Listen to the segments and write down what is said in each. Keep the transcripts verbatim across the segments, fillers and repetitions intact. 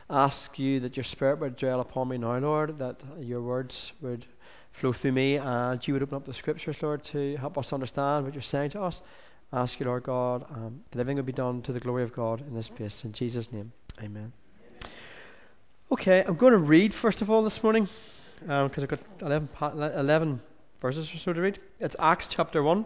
ask you that your Spirit would dwell upon me now, Lord, that your words would flow through me, and you would open up the Scriptures, Lord, to help us understand what you're saying to us. I ask you, Lord God, um, that everything would be done to the glory of God in this place. In Jesus' name, amen. Okay, I'm going to read first of all this morning, because um, I've got eleven, eleven verses or so to read. It's Acts chapter one.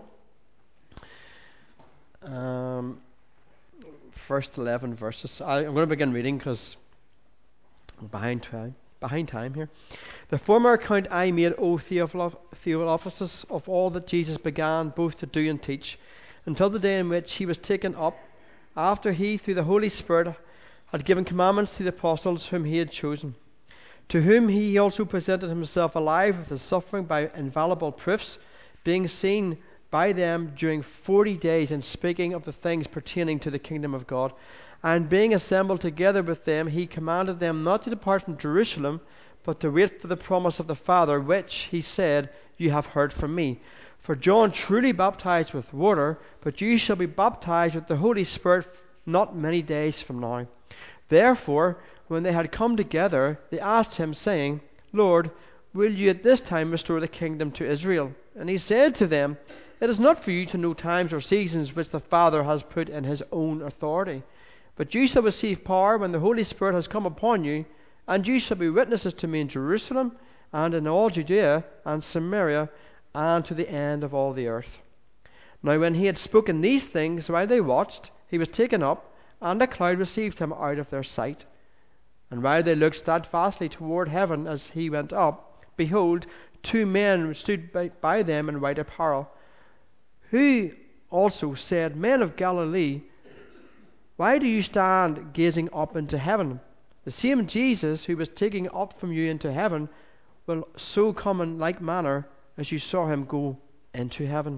Um, first eleven verses. I, I'm going to begin reading because I'm behind time, behind time here. The former account I made, O Theophilus, of all that Jesus began both to do and teach, until the day in which he was taken up, after he, through the Holy Spirit, had given commandments to the apostles whom he had chosen, to whom he also presented himself alive with his suffering by infallible proofs, being seen by them during forty days, and speaking of the things pertaining to the kingdom of God. And being assembled together with them, he commanded them not to depart from Jerusalem, but to wait for the promise of the Father, which, he said, you have heard from me. For John truly baptized with water, but you shall be baptized with the Holy Spirit not many days from now. Therefore, when they had come together, they asked him, saying, Lord, will you at this time restore the kingdom to Israel? And he said to them, It is not for you to know times or seasons which the Father has put in his own authority. But you shall receive power when the Holy Spirit has come upon you, and you shall be witnesses to me in Jerusalem, and in all Judea and Samaria, and to the end of all the earth. Now when he had spoken these things, while they watched, he was taken up, and a cloud received him out of their sight. And while they looked steadfastly toward heaven as he went up, behold, two men stood by, by them in white apparel, who also said, Men of Galilee, why do you stand gazing up into heaven? The same Jesus who was taken up from you into heaven will so come in like manner as you saw him go into heaven.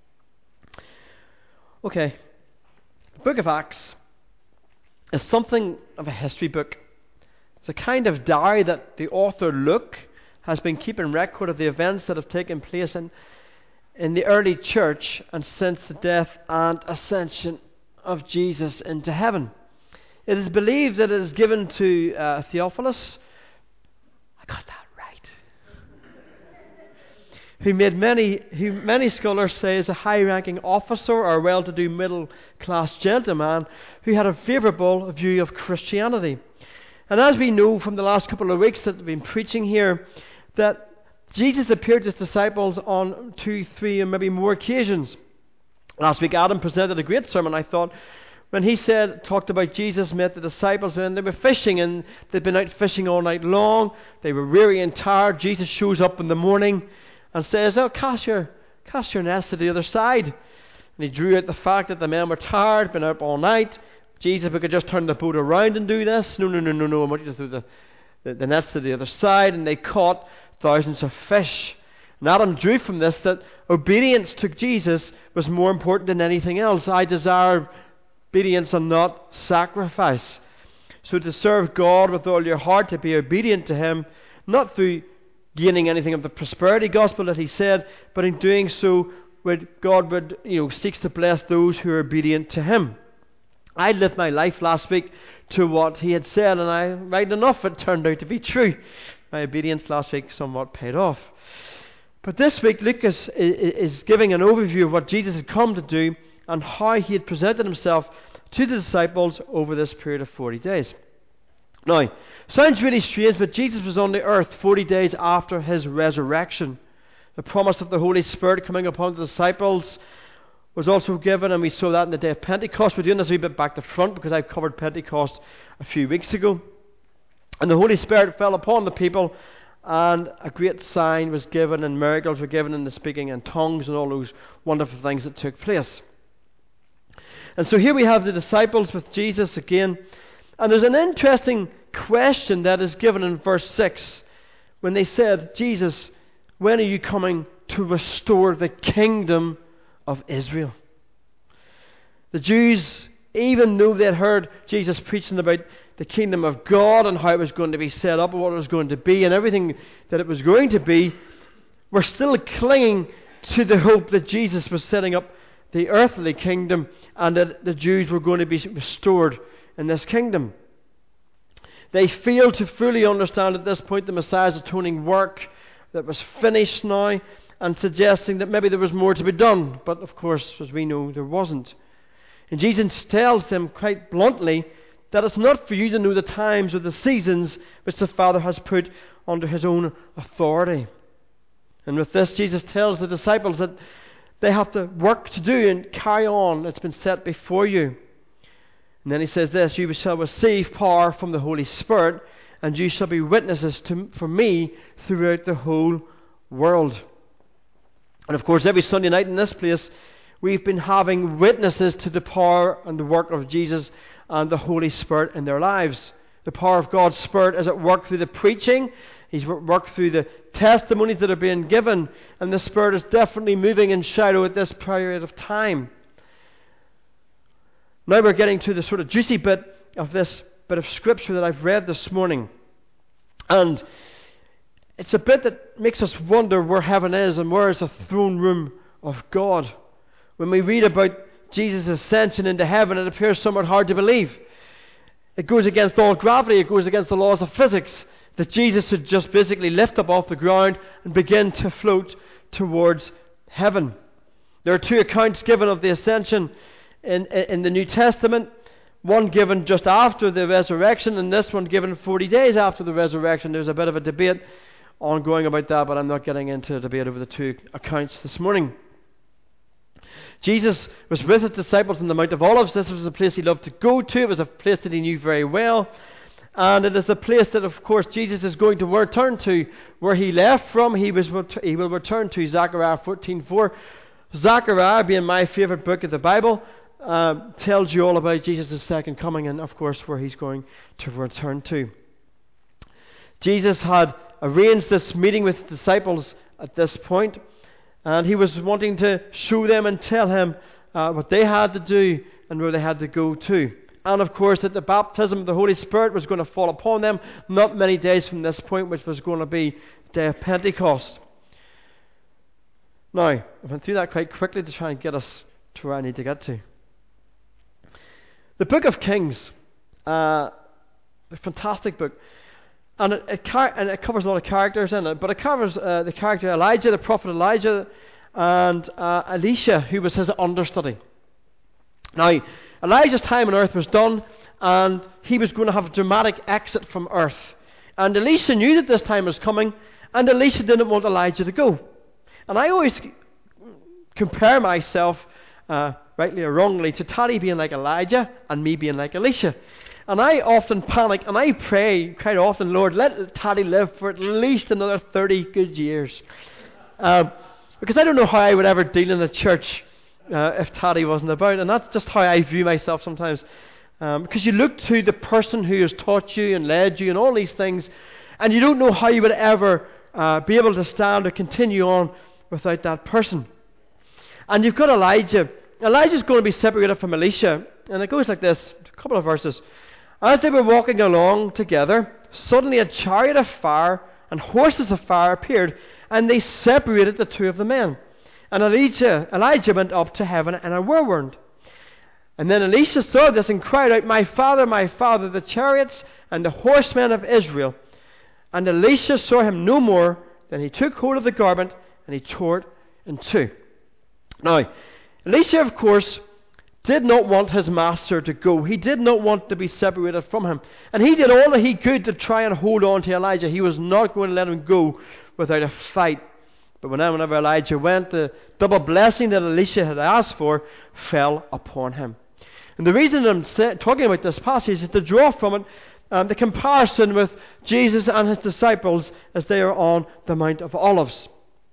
Okay, the book of Acts is something of a history book. It's a kind of diary that the author Luke has been keeping record of the events that have taken place in, in the early church and since the death and ascension of Jesus into heaven. It is believed that it is given to uh, Theophilus. I got that right. Who made many, who many scholars say is a high-ranking officer or well-to-do middle-class gentleman who had a favourable view of Christianity. And as we know from the last couple of weeks that we've been preaching here, that Jesus appeared to his disciples on two, three, and maybe more occasions. Last week Adam presented a great sermon, I thought, when he said, talked about Jesus met the disciples and they were fishing, and they'd been out fishing all night long. They were weary and tired. Jesus shows up in the morning and says, oh, cast your, cast your nets to the other side. And he drew out the fact that the men were tired, been up all night. Jesus, we could just turn the boat around and do this. No, no, no, no, no. I want you to throw the, the, the nets to the other side. And they caught thousands of fish. And Adam drew from this that obedience to Jesus was more important than anything else. I desire obedience and not sacrifice. So to serve God with all your heart, to be obedient to him, not through gaining anything of the prosperity gospel that he said, but in doing so, would God would you know seeks to bless those who are obedient to him. I lived my life last week to what he had said, and I, right enough, it turned out to be true. My obedience last week somewhat paid off. But this week, Luke is, is giving an overview of what Jesus had come to do and how he had presented himself to the disciples over this period of forty days. Now, sounds really strange, but Jesus was on the earth forty days after his resurrection. The promise of the Holy Spirit coming upon the disciples was also given, and we saw that in the day of Pentecost. We're doing this a wee bit back to front because I covered Pentecost a few weeks ago. And the Holy Spirit fell upon the people, and a great sign was given, and miracles were given in the speaking in tongues and all those wonderful things that took place. And so here we have the disciples with Jesus again. And there's an interesting question that is given in verse six when they said, Jesus, when are you coming to restore the kingdom of Israel? The Jews, even though they had heard Jesus preaching about the kingdom of God and how it was going to be set up and what it was going to be and everything that it was going to be, were still clinging to the hope that Jesus was setting up the earthly kingdom and that the Jews were going to be restored in this kingdom. They failed to fully understand at this point the Messiah's atoning work that was finished now, and suggesting that maybe there was more to be done. But of course, as we know, there wasn't. And Jesus tells them quite bluntly that it's not for you to know the times or the seasons which the Father has put under his own authority. And with this, Jesus tells the disciples that they have the work to do and carry on. It's been set before you. And then he says this, you shall receive power from the Holy Spirit, and you shall be witnesses to, for me throughout the whole world. And of course, every Sunday night in this place, we've been having witnesses to the power and the work of Jesus and the Holy Spirit in their lives. The power of God's Spirit is at work through the preaching. He's at work through the testimonies that are being given. And the Spirit is definitely moving in shadow at this period of time. Now we're getting to the sort of juicy bit of this bit of Scripture that I've read this morning. And it's a bit that makes us wonder where heaven is and where is the throne room of God. When we read about Jesus' ascension into heaven, it appears somewhat hard to believe. It goes against all gravity. It goes against the laws of physics that Jesus should just basically lift up off the ground and begin to float towards heaven. There are two accounts given of the ascension in, in, in the New Testament. One given just after the resurrection, and this one given forty days after the resurrection. There's a bit of a debate ongoing about that, but I'm not getting into a debate over the two accounts this morning. Jesus was with his disciples on the Mount of Olives. This was a place he loved to go to. It was a place that he knew very well. And it is a place that, of course, Jesus is going to return to. Where he left from, he, was, he will return to. Zechariah fourteen four. Zechariah, being my favourite book of the Bible, uh, tells you all about Jesus' second coming and, of course, where he's going to return to. Jesus had arranged this meeting with the disciples at this point, and he was wanting to show them and tell him uh, what they had to do and where they had to go to. And of course that the baptism of the Holy Spirit was going to fall upon them not many days from this point, which was going to be the day of Pentecost. Now, I went through that quite quickly to try and get us to where I need to get to. The Book of Kings, uh, a fantastic book. And it, it, car- and it covers a lot of characters in it, but it covers uh, the character Elijah, the prophet Elijah, and uh, Elisha, who was his understudy. Now, Elijah's time on earth was done, and he was going to have a dramatic exit from earth. And Elisha knew that this time was coming, and Elisha didn't want Elijah to go. And I always compare myself, uh, rightly or wrongly, to Taddy being like Elijah and me being like Elisha. And I often panic, and I pray quite often, Lord, let Taddy live for at least another thirty good years. Um, because I don't know how I would ever deal in a church uh, if Taddy wasn't about. And that's just how I view myself sometimes. Um, because you look to the person who has taught you and led you and all these things, and you don't know how you would ever uh, be able to stand or continue on without that person. And you've got Elijah. Elijah's going to be separated from Elisha. And it goes like this, a couple of verses. As they were walking along together, suddenly a chariot of fire and horses of fire appeared, and they separated the two of the men. And Elijah, Elijah went up to heaven in a whirlwind. And then Elisha saw this and cried out, "My father, my father, the chariots and the horsemen of Israel." And Elisha saw him no more. Then he took hold of the garment and he tore it in two. Now, Elisha, of course, did not want his master to go. He did not want to be separated from him. And he did all that he could to try and hold on to Elijah. He was not going to let him go without a fight. But whenever Elijah went, the double blessing that Elisha had asked for fell upon him. And the reason I'm talking about this passage is to draw from it um, the comparison with Jesus and his disciples as they are on the Mount of Olives.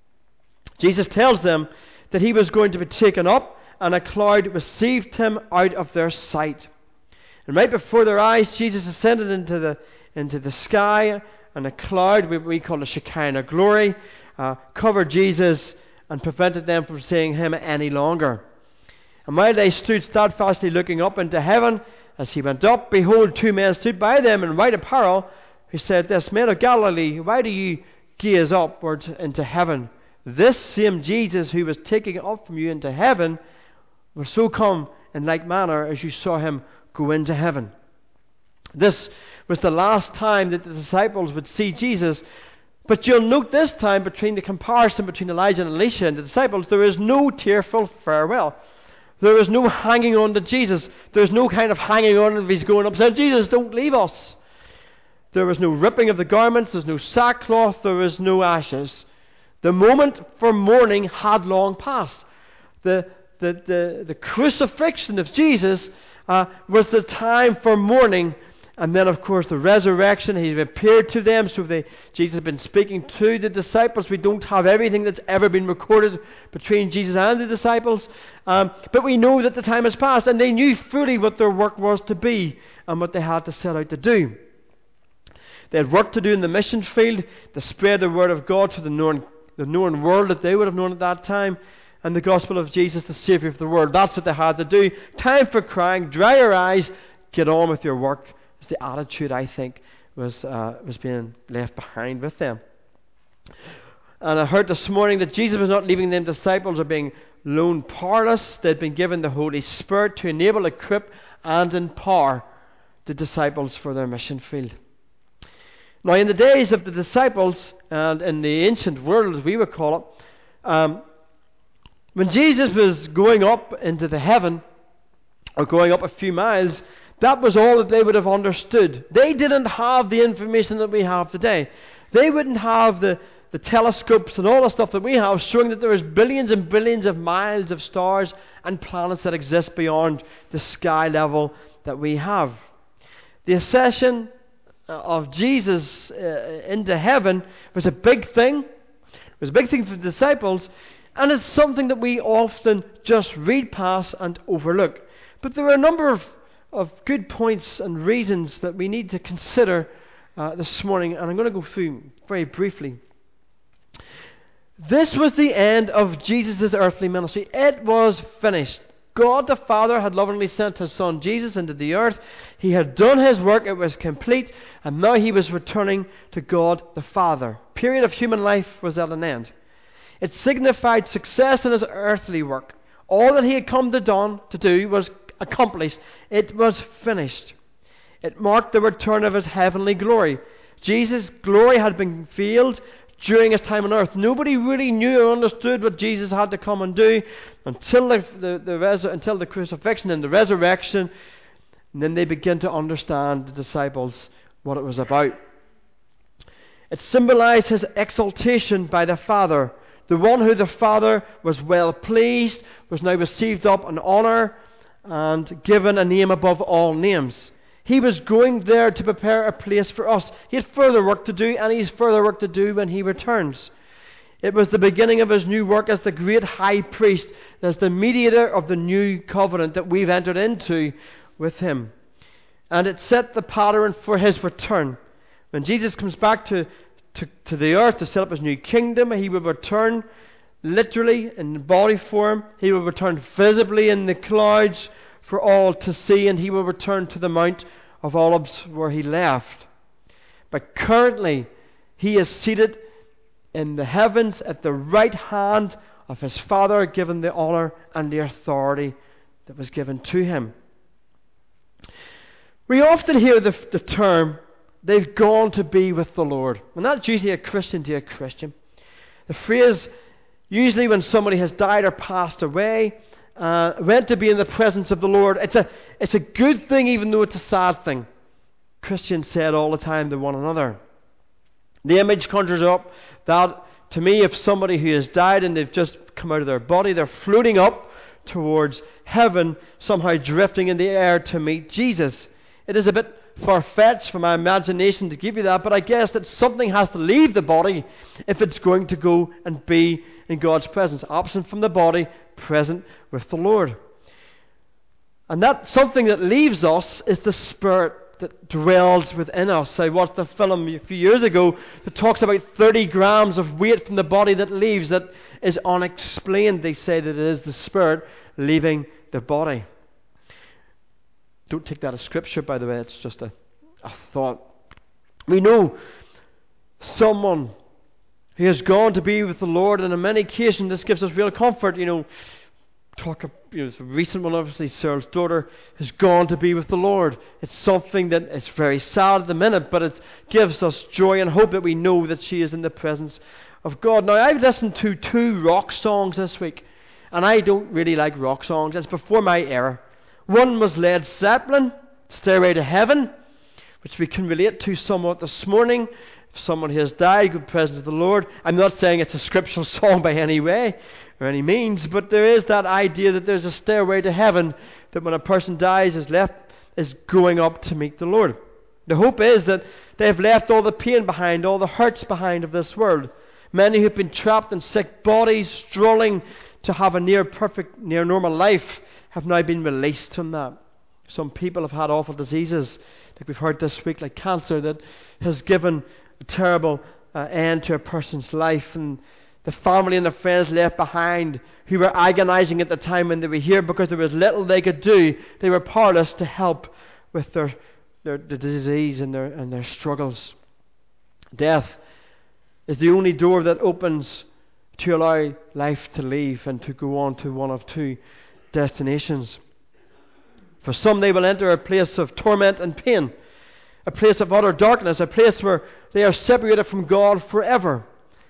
Jesus tells them that he was going to be taken up, and a cloud received him out of their sight. And right before their eyes, Jesus ascended into the into the sky, and a cloud, we, we call it Shekinah glory, uh, covered Jesus and prevented them from seeing him any longer. And while they stood steadfastly looking up into heaven, as he went up, behold, two men stood by them in white apparel, who said, "This Men of Galilee, why do you gaze upward into heaven? This same Jesus who was taken up from you into heaven will so come in like manner as you saw him go into heaven." This was the last time that the disciples would see Jesus. But you'll note this time, between the comparison between Elijah and Elisha and the disciples, there is no tearful farewell. There is no hanging on to Jesus. There's no kind of hanging on if he's going up saying, Jesus, don't leave us. There was no ripping of the garments. There's no sackcloth. There was no ashes. The moment for mourning had long passed. The, the, the, the crucifixion of Jesus uh, was the time for mourning. And then, of course, the resurrection. He appeared to them. So they, Jesus had been speaking to the disciples. We don't have everything that's ever been recorded between Jesus and the disciples. Um, but we know that the time has passed. And they knew fully what their work was to be and what they had to set out to do. They had work to do in the mission field to spread the word of God to the known, the known world that they would have known at that time. And the gospel of Jesus, the Saviour of the world. That's what they had to do. Time for crying. Dry your eyes. Get on with your work. The attitude, I think, was uh, was being left behind with them. And I heard this morning that Jesus was not leaving them disciples or being lone powerless. They'd been given the Holy Spirit to enable, equip, and empower the disciples for their mission field. Now, in the days of the disciples, and in the ancient world, as we would call it, um, when Jesus was going up into the heaven, or going up a few miles, that was all that they would have understood. They didn't have the information that we have today. They wouldn't have the, the telescopes and all the stuff that we have showing that there is billions and billions of miles of stars and planets that exist beyond the sky level that we have. The ascension of Jesus uh, into heaven was a big thing. It was a big thing for the disciples, and it's something that we often just read past and overlook. But there are a number of of good points and reasons that we need to consider uh, this morning, and I'm going to go through very briefly. This was the end of Jesus' earthly ministry. It was finished. God the Father had lovingly sent His Son Jesus into the earth. He had done His work. It was complete, and now He was returning to God the Father. Period of human life was at an end. It signified success in His earthly work. All that He had come to, done, to do was accomplished. It was finished. It marked the return of His heavenly glory. Jesus' glory had been veiled during His time on earth. Nobody really knew or understood what Jesus had to come and do until the, the, the resu- until the crucifixion and the resurrection. And then they began to understand, the disciples, what it was about. It symbolized His exaltation by the Father. The one who the Father was well pleased was now received up in honor and given a name above all names. He was going there to prepare a place for us. He had further work to do, and He has further work to do when He returns. It was the beginning of His new work as the great high priest, as the mediator of the new covenant that we've entered into with Him. And it set the pattern for His return. When Jesus comes back to, to, to the earth to set up His new kingdom, He will return literally in body form. He will return visibly in the clouds for all to see, and He will return to the Mount of Olives where He left. But currently He is seated in the heavens at the right hand of His Father, given the honour and the authority that was given to Him. We often hear the, the term, they've gone to be with the Lord. And that's usually a Christian to a Christian. The phrase, usually when somebody has died or passed away, uh, went to be in the presence of the Lord, it's a, it's a good thing even though it's a sad thing. Christians say it all the time to one another. The image conjures up that, to me, if somebody who has died and they've just come out of their body, they're floating up towards heaven, somehow drifting in the air to meet Jesus. It is a bit far-fetched for my imagination to give you that, but I guess that something has to leave the body if it's going to go and be in God's presence. Absent from the body, present with the Lord. And that something that leaves us is the Spirit that dwells within us. I watched a film a few years ago that talks about thirty grams of weight from the body that leaves, that is unexplained. They say that it is the Spirit leaving the body. Don't take that as scripture, by the way. It's just a, a thought. We know someone who has gone to be with the Lord, and on many occasions this gives us real comfort. You know, talk of, you know, it's a recent one, obviously, Cyril's daughter has gone to be with the Lord. It's something that it's very sad at the minute, but it gives us joy and hope that we know that she is in the presence of God. Now, I've listened to two rock songs this week, and I don't really like rock songs. It's before my era. One was Led Zeppelin, Stairway to Heaven, which we can relate to somewhat this morning. If someone has died, good presence of the Lord. I'm not saying it's a scriptural song by any way or any means, but there is that idea that there's a stairway to heaven, that when a person dies is left is going up to meet the Lord. The hope is that they've left all the pain behind, all the hurts behind of this world. Many who've been trapped in sick bodies, struggling to have a near perfect, near normal life, have now been released from that. Some people have had awful diseases, like we've heard this week, like cancer, that has given a terrible uh, end to a person's life, and the family and the friends left behind who were agonizing at the time when they were here because there was little they could do. They were powerless to help with their, their, their disease and their, and their struggles. Death is the only door that opens to allow life to leave and to go on to one of two destinations. For some, they will enter a place of torment and pain, a place of utter darkness, a place where they are separated from God forever.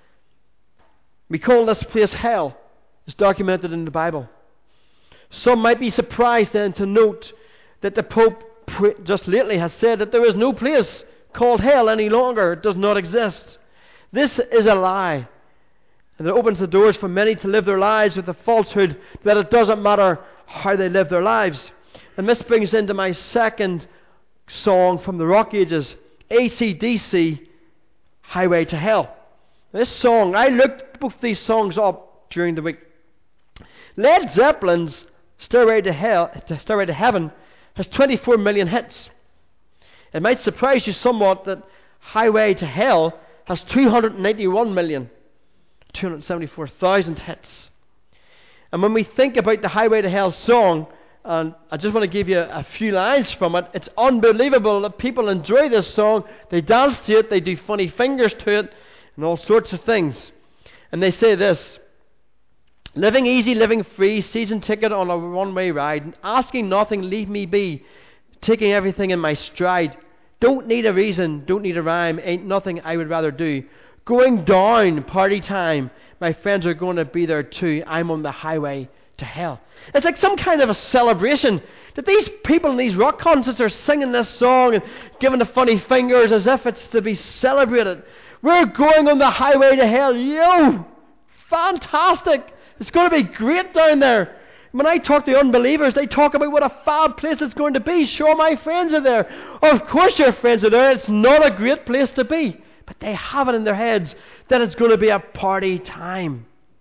We call this place hell. It's documented in the Bible. Some might be surprised then to note that the Pope just lately has said that there is no place called hell any longer. It does not exist. This is a lie. And it opens the doors for many to live their lives with the falsehood that it doesn't matter how they live their lives. And this brings into my second song from the Rock Ages, A C D C, Highway to Hell. This song, I looked both these songs up during the week. Led Zeppelin's Stairway to Hell, Stairway to Heaven has twenty-four million hits. It might surprise you somewhat that Highway to Hell has two hundred ninety-one million, two hundred seventy-four thousand hits. And when we think about the Highway to Hell song, and I just want to give you a few lines from it, it's unbelievable that people enjoy this song. They dance to it, they do funny fingers to it, and all sorts of things. And they say this: living easy, living free, season ticket on a one-way ride, asking nothing, leave me be, taking everything in my stride. Don't need a reason, don't need a rhyme, ain't nothing I would rather do. Going down, party time, my friends are going to be there too. I'm on the highway to hell. It's like some kind of a celebration that these people in these rock concerts are singing this song and giving the funny fingers as if it's to be celebrated. We're going on the highway to hell. Yo! Fantastic! It's going to be great down there. When I talk to unbelievers, they talk about what a fab place it's going to be. Sure, my friends are there. Of course your friends are there. It's not a great place to be. But they have it in their heads that it's going to be a party time.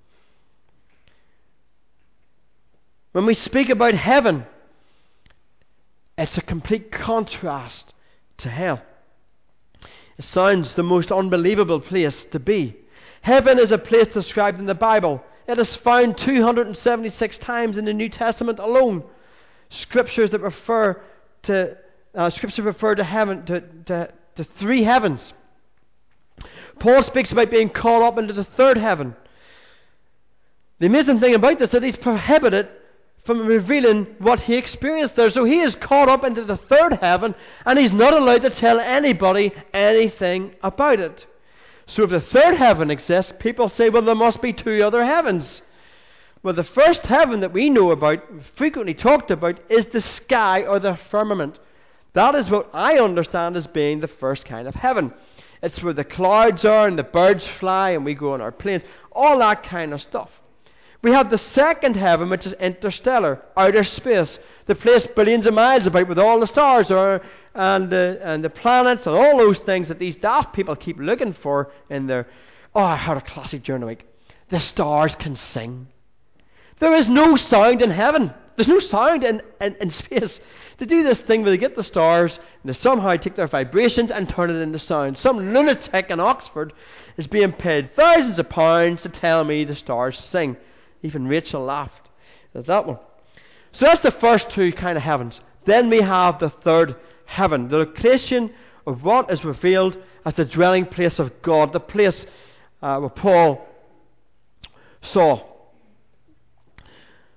When we speak about heaven, it's a complete contrast to hell. It sounds the most unbelievable place to be. Heaven is a place described in the Bible. It is found two hundred seventy-six times in the New Testament alone. Scriptures that refer to uh, scriptures refer to heaven to, to, to three heavens. Paul speaks about being caught up into the third heaven. The amazing thing about this is that he's prohibited from revealing what he experienced there. So he is caught up into the third heaven, and he's not allowed to tell anybody anything about it. So if the third heaven exists, people say, well, there must be two other heavens. Well, the first heaven that we know about, frequently talked about, is the sky or the firmament. That is what I understand as being the first kind of heaven. It's where the clouds are and the birds fly and we go on our planes. All that kind of stuff. We have the second heaven, which is interstellar, outer space, the place billions of miles about with all the stars are, and, uh, and the planets and all those things that these daft people keep looking for in their... Oh, I heard a classic during the week. The stars can sing. There is no sound in heaven. There's no sound in, in, in space. They do this thing where they get the stars and they somehow take their vibrations and turn it into sound. Some lunatic in Oxford is being paid thousands of pounds to tell me the stars sing. Even Rachel laughed at that one. So that's the first two kind of heavens. Then we have the third heaven, the location of what is revealed as the dwelling place of God, the place uh, where Paul saw.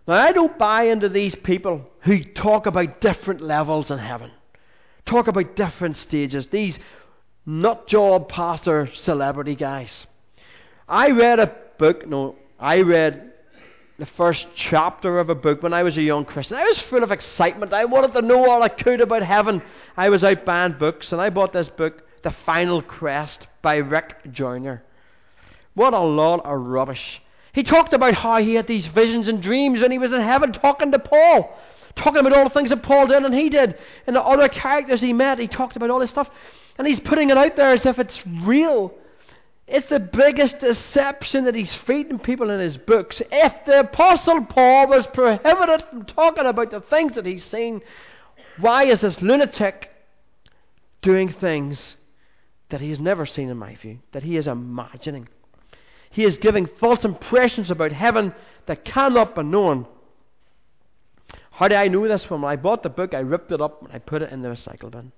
Now, I don't buy into these people who talk about different levels in heaven, talk about different stages, these nut job pastor celebrity guys. I read a book, no, I read the first chapter of a book when I was a young Christian. I was full of excitement. I wanted to know all I could about heaven. I was out buying books, and I bought this book, The Final Quest by Rick Joyner. What a lot of rubbish. He talked about how he had these visions and dreams when he was in heaven talking to Paul, talking about all the things that Paul did and he did, and the other characters he met. He talked about all this stuff, and he's putting it out there as if it's real. It's the biggest deception that he's feeding people in his books. If the Apostle Paul was prohibited from talking about the things that he's seen, why is this lunatic doing things that he has never seen, in my view, that he is imagining? He is giving false impressions about heaven that cannot be known. How do I know this? When I bought the book, I ripped it up and I put it in the recycle bin.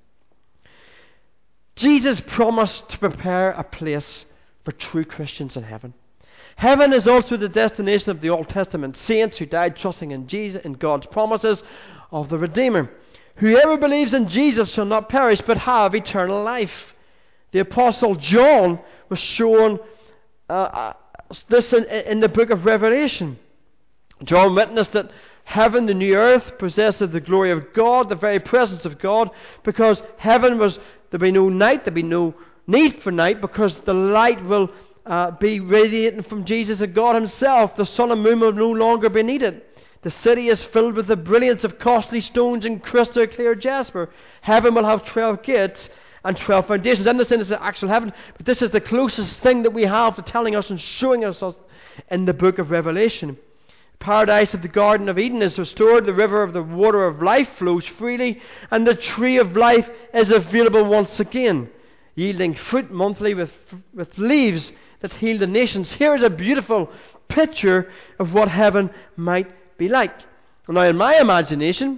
Jesus promised to prepare a place for true Christians in heaven. Heaven is also the destination of the Old Testament saints who died trusting in Jesus, in God's promises of the Redeemer. Whoever believes in Jesus shall not perish but have eternal life. The Apostle John was shown uh, uh, this in, in the book of Revelation. John witnessed that heaven, the new earth, possessed the glory of God, the very presence of God, because heaven was, there'd be no night, there'd be no need for night, because the light will uh, be radiating from Jesus and God himself. The sun and moon will no longer be needed. The city is filled with the brilliance of costly stones and crystal clear jasper. Heaven will have twelve gates and twelve foundations. I'm not saying it's the actual heaven, but this is the closest thing that we have to telling us and showing us in the book of Revelation. Paradise of the Garden of Eden is restored. The river of the water of life flows freely, and the tree of life is available once again, yielding fruit monthly with, with leaves that heal the nations. Here is a beautiful picture of what heaven might be like. Now, in my imagination,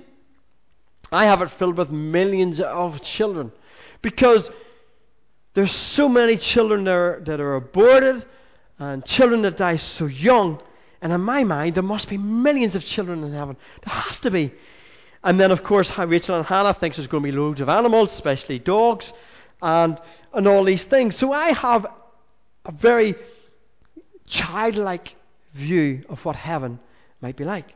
I have it filled with millions of children, because there's so many children there that are aborted and children that die so young. And in my mind, there must be millions of children in heaven. There has to be. And then, of course, Rachel and Hannah thinks there's going to be loads of animals, especially dogs, and and all these things. So I have a very childlike view of what heaven might be like.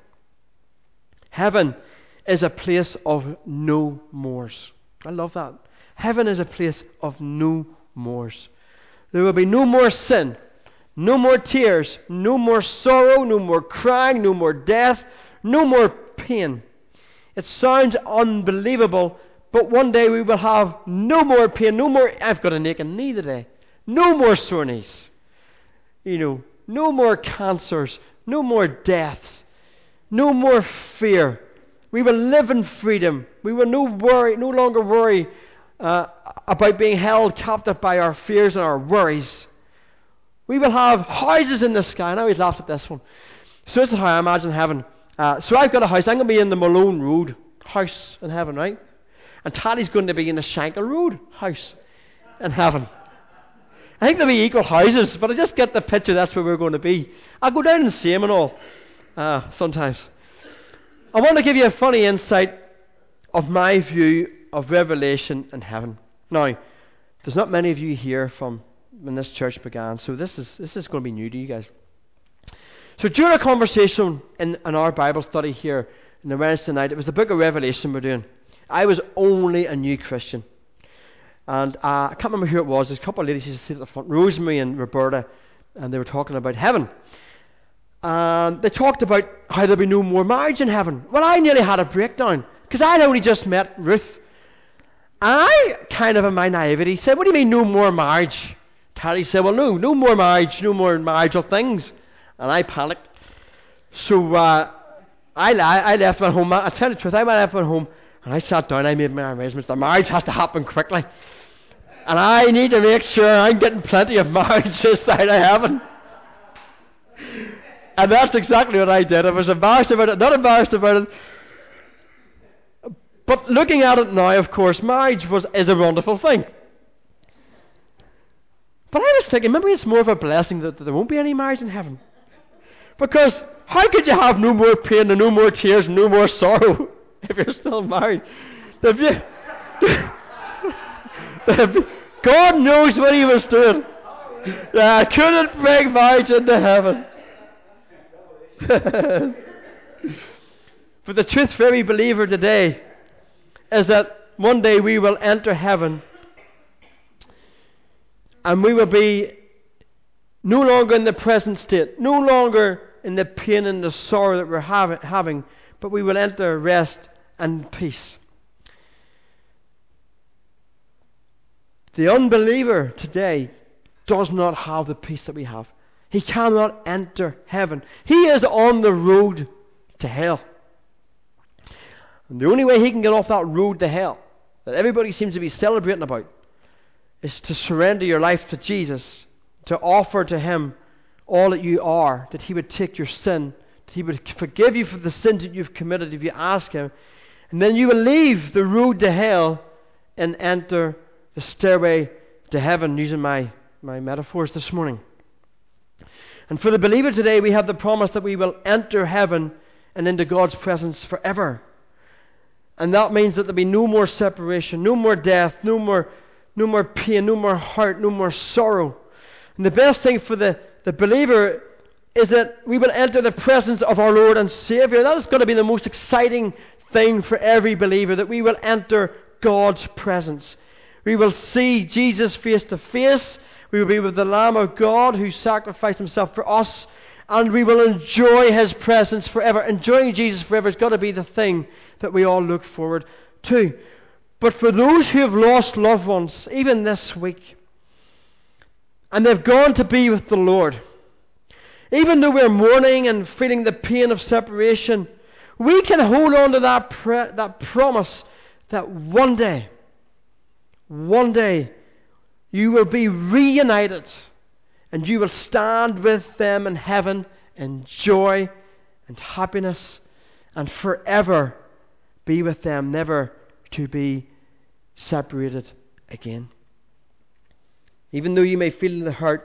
Heaven is a place of no mores. I love that. Heaven is a place of no mores. There will be no more sin, no more tears, no more sorrow, no more crying, no more death, no more pain. It sounds unbelievable, but one day we will have no more pain, no more, I've got a naked knee today, no more sore knees, you know, no more cancers, no more deaths, no more fear. We will live in freedom. We will no worry, no longer worry uh, about being held captive by our fears and our worries. We will have houses in the sky. And I always laughed at this one. So this is how I imagine heaven. Uh, so I've got a house. I'm going to be in the Malone Road house in heaven, right? And Taddy's going to be in the Shankill Road house in heaven. I think there'll be equal houses, but I just get the picture that's where we're going to be. I'll go down and see him and all uh, sometimes. I want to give you a funny insight of my view of Revelation and heaven. Now, there's not many of you here from when this church began, so this is this is going to be new to you guys. So during a conversation in, in our Bible study here on the Wednesday night, it was the book of Revelation we're doing. I was only a new Christian, and uh, I can't remember who it was. There's a couple of ladies who sit at the front, Rosemary and Roberta, and they were talking about heaven. And they talked about how there'll be no more marriage in heaven. Well, I nearly had a breakdown, because I'd only just met Ruth. And I, kind of in my naivety, said, what do you mean no more marriage? Terry said, well, no, no more marriage, no more marital things. And I panicked. So uh, I, I left my home. I tell you the truth, I left my home, and I sat down, I made my arrangements. The marriage has to happen quickly. And I need to make sure I'm getting plenty of marriage this side of heaven. And that's exactly what I did. I was embarrassed about it, not embarrassed about it. But looking at it now, of course, marriage was is a wonderful thing. But I was thinking, maybe it's more of a blessing that there won't be any marriage in heaven. Because how could you have no more pain and no more tears and no more sorrow if you're still married? The, the, God knows what he was doing. I couldn't bring marriage into heaven. But the truth for every believer today is that one day we will enter heaven and we will be no longer in the present state, no longer in the pain and the sorrow that we're have, having, but we will enter rest and peace. The unbeliever today does not have the peace that we have. He cannot enter heaven. He is on the road to hell. And the only way he can get off that road to hell, that everybody seems to be celebrating about, is to surrender your life to Jesus, to offer to him all that you are, that he would take your sin, that he would forgive you for the sins that you've committed if you ask him, and then you will leave the road to hell and enter the stairway to heaven, using my, my metaphors this morning. And for the believer today, we have the promise that we will enter heaven and into God's presence forever. And that means that there'll be no more separation, no more death, no more, no more pain, no more hurt, no more sorrow. And the best thing for the, the believer is that we will enter the presence of our Lord and Savior. That is going to be the most exciting thing for every believer, that we will enter God's presence. We will see Jesus face to face. We will be with the Lamb of God who sacrificed himself for us. And we will enjoy his presence forever. Enjoying Jesus forever has got to be the thing that we all look forward to. But for those who have lost loved ones, even this week, and they've gone to be with the Lord, even though we're mourning and feeling the pain of separation, we can hold on to that, pre- that promise that one day, one day, you will be reunited and you will stand with them in heaven in joy and happiness and forever be with them, never to be separated again. Even though you may feel the hurt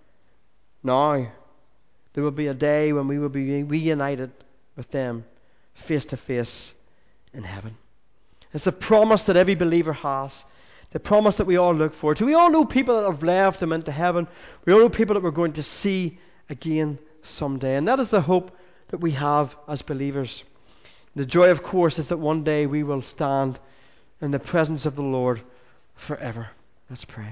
now, there will be a day when we will be reunited with them face to face in heaven. It's a promise that every believer has. The promise that we all look forward to. We all know people that have left them into heaven. We all know people that we're going to see again someday. And that is the hope that we have as believers. The joy, of course, is that one day we will stand in the presence of the Lord forever. Let's pray.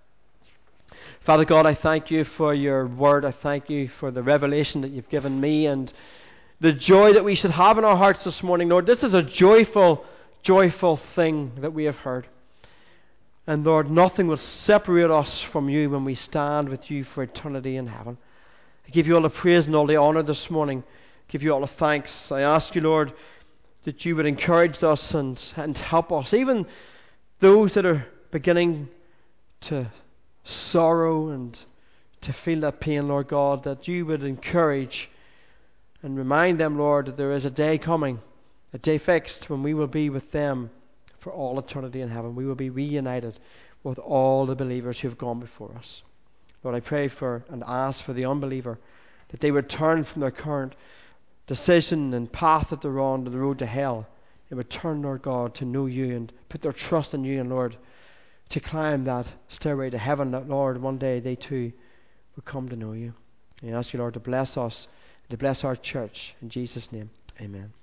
Father God, I thank you for your word. I thank you for the revelation that you've given me and the joy that we should have in our hearts this morning. Lord, this is a joyful, joyful thing that we have heard. And Lord, nothing will separate us from you when we stand with you for eternity in heaven. I give you all the praise and all the honour this morning. I give you all the thanks. I ask you, Lord, that you would encourage us and, and help us. Even those that are beginning to sorrow and to feel that pain, Lord God, that you would encourage and remind them, Lord, that there is a day coming, a day fixed, when we will be with them for all eternity in heaven. We will be reunited with all the believers who have gone before us. Lord, I pray for and ask for the unbeliever that they would turn from their current decision and path that they're on to the road to hell. They would turn, Lord God, to know you and put their trust in you, and Lord, to climb that stairway to heaven, that Lord, one day they too will come to know you. I ask you, Lord, to bless us, to bless our church. In Jesus' name, amen.